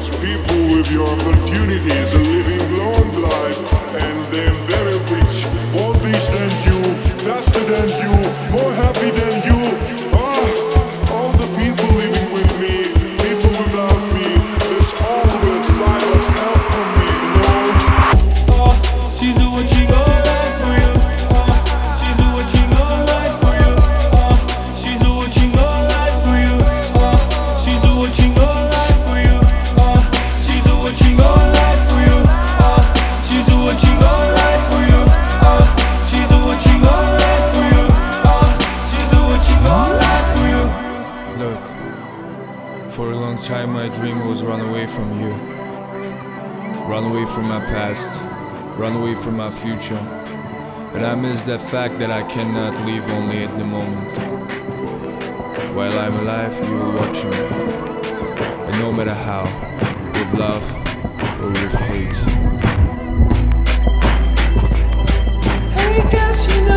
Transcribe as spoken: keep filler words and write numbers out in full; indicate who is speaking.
Speaker 1: because people with your opportunities are living long life and they're very rich, more rich than you, faster than you, more happy than you. Ah, all the people living with me, people without me, there's always light of help from me, you know.
Speaker 2: Uh, she's a watching all life for you. Uh, she's a watching all life for you. Uh, she's a watching all life for you. Uh, she's a watching all life for you. Uh, she's a watching all life for you. Uh, she's a watching all life for you. Uh, she's a watching all life for you. Uh, she's a watching all life for you.
Speaker 3: Look, for a long time my dream was run away from you. Run away from my past, run away from my future. But I miss the fact that I cannot live only at the moment. While I'm alive, you will watch me. And no matter how, with love or with hate.
Speaker 2: Hey, guess you know.